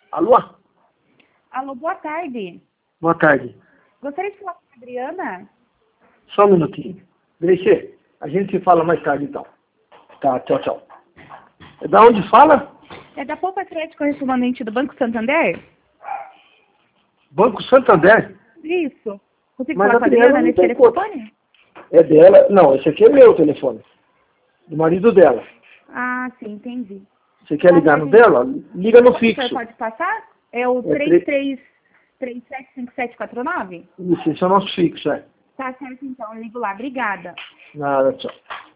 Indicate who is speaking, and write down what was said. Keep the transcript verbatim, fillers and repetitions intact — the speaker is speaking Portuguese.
Speaker 1: Alô?
Speaker 2: Alô, boa tarde.
Speaker 1: Boa tarde.
Speaker 2: Gostaria de falar com a Adriana?
Speaker 1: Só um minutinho. Gleice, a gente se fala mais tarde então. Tá, tchau, tchau. É da onde fala?
Speaker 2: É da Poupa Crédito correspondente do Banco Santander?
Speaker 1: Banco Santander?
Speaker 2: Isso. Consigo
Speaker 1: Mas
Speaker 2: falar com a
Speaker 1: Adriana
Speaker 2: Adriana
Speaker 1: não
Speaker 2: nesse
Speaker 1: tem conta.
Speaker 2: telefone?
Speaker 1: É dela? Não, esse aqui é meu telefone. Do marido dela.
Speaker 2: Ah, sim, entendi.
Speaker 1: Você quer ligar no dela? Liga no
Speaker 2: O senhor
Speaker 1: fixo.
Speaker 2: pode passar? É o
Speaker 1: É
Speaker 2: três
Speaker 1: tre-
Speaker 2: três três sete cinco sete quatro nove?
Speaker 1: Isso, esse é o nosso fixo, é.
Speaker 2: Tá certo, então. Eu ligo lá. Obrigada.
Speaker 1: Nada, tchau.